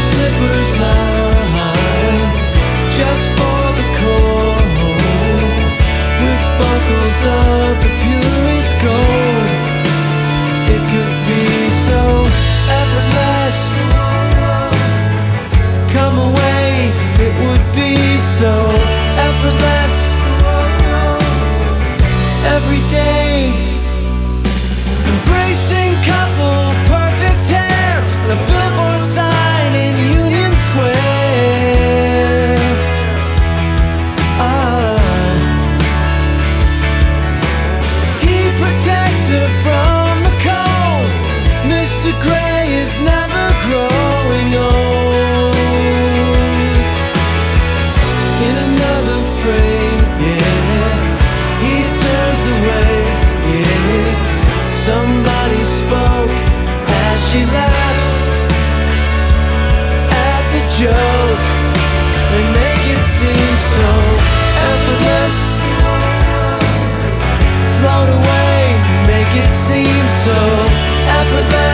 slippers line just for the cold, with buckles of the purest gold. It could be so effortless. Come away, it would be so effortless. Every day, embracing couple, perfect hair, and a billboard sign in Union Square. He protects her from the cold. Mr. Gray is never growing old. In another frame, yeah, he turns away, yeah. Somebody spoke as she laughs at the joke. They make it seem so effortless. Float away, make it seem so effortless.